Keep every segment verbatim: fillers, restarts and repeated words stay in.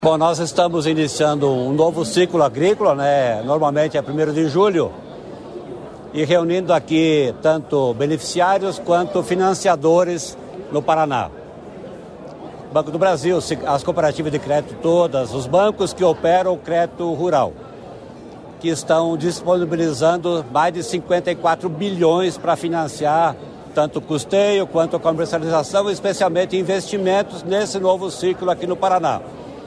Bom, nós estamos iniciando um novo ciclo agrícola, né? Normalmente é primeiro de julho, e reunindo aqui tanto beneficiários quanto financiadores no Paraná. Banco do Brasil, as cooperativas de crédito todas, os bancos que operam o crédito rural, que estão disponibilizando mais de cinquenta e quatro bilhões para financiar tanto o custeio quanto a comercialização, especialmente investimentos nesse novo ciclo aqui no Paraná.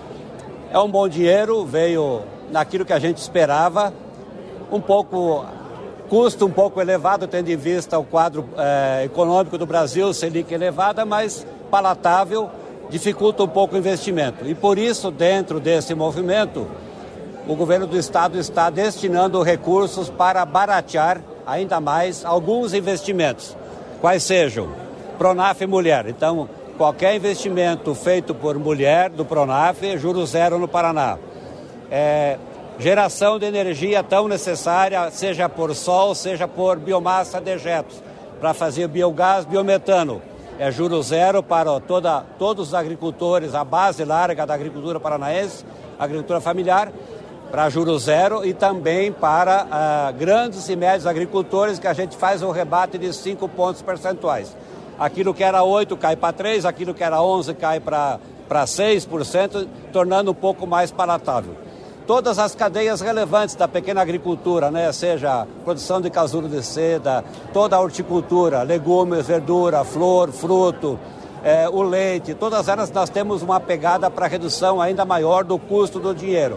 É um bom dinheiro, veio naquilo que a gente esperava, um pouco, custo um pouco elevado, tendo em vista o quadro eh, econômico do Brasil, Selic elevada, mas palatável, dificulta um pouco o investimento. E por isso, dentro desse movimento, o governo do estado está destinando recursos para baratear ainda mais alguns investimentos, quais sejam Pronaf Mulher. Então, qualquer investimento feito por mulher do Pronaf, juros zero no Paraná. É, geração de energia tão necessária, seja por sol, seja por biomassa dejetos, para fazer biogás, biometano. É juros zero para toda, todos os agricultores, a base larga da agricultura paranaense, agricultura familiar, para juros zero, e também para ah, grandes e médios agricultores, que a gente faz um rebate de cinco pontos percentuais. Aquilo que era oito cai para três, aquilo que era onze cai para seis por cento, tornando um pouco mais palatável. Todas as cadeias relevantes da pequena agricultura, né, seja produção de casulo de seda, toda a horticultura, legumes, verdura, flor, fruto, é, o leite, todas elas nós temos uma pegada para redução ainda maior do custo do dinheiro.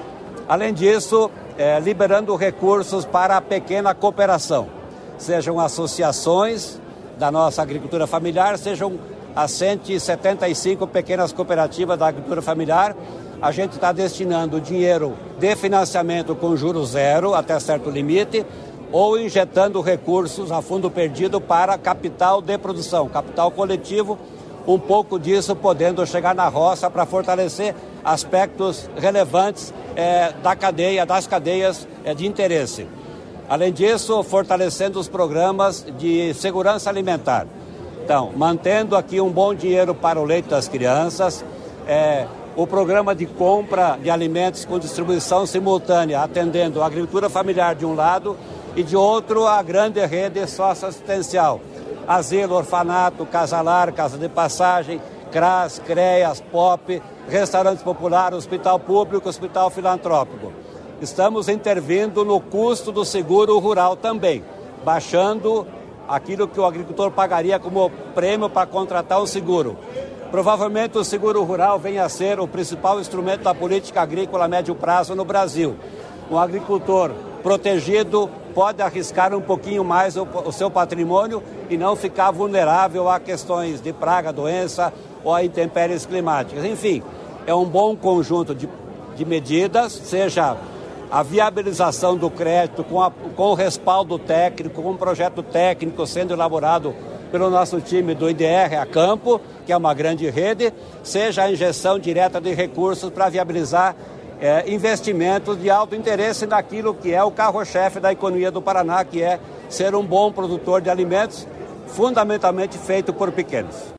Além disso, é, liberando recursos para a pequena cooperação, sejam associações da nossa agricultura familiar, sejam as cento e setenta e cinco pequenas cooperativas da agricultura familiar. A gente está destinando dinheiro de financiamento com juros zero até certo limite, ou injetando recursos a fundo perdido para capital de produção, capital coletivo, um pouco disso podendo chegar na roça para fortalecer aspectos relevantes é, da cadeia, das cadeias é, de interesse. Além disso, fortalecendo os programas de segurança alimentar. Então, mantendo aqui um bom dinheiro para o leite das crianças, é, o programa de compra de alimentos com distribuição simultânea, atendendo a agricultura familiar de um lado e de outro a grande rede socioassistencial. Asilo, orfanato, casalar, casa de passagem, CRAS, CREAS, POP, restaurantes populares, hospital público, hospital filantrópico. Estamos intervindo no custo do seguro rural também, baixando aquilo que o agricultor pagaria como prêmio para contratar um seguro. Provavelmente o seguro rural venha a ser o principal instrumento da política agrícola a médio prazo no Brasil. Um agricultor protegido pode arriscar um pouquinho mais o, o seu patrimônio e não ficar vulnerável a questões de praga, doença ou a intempéries climáticas. Enfim, é um bom conjunto de, de medidas, seja a viabilização do crédito com, a, com o respaldo técnico, com um projeto técnico sendo elaborado pelo nosso time do I D R a campo, que é uma grande rede, seja a injeção direta de recursos para viabilizar é, investimentos de alto interesse naquilo que é o carro-chefe da economia do Paraná, que é ser um bom produtor de alimentos, fundamentalmente feito por pequenos.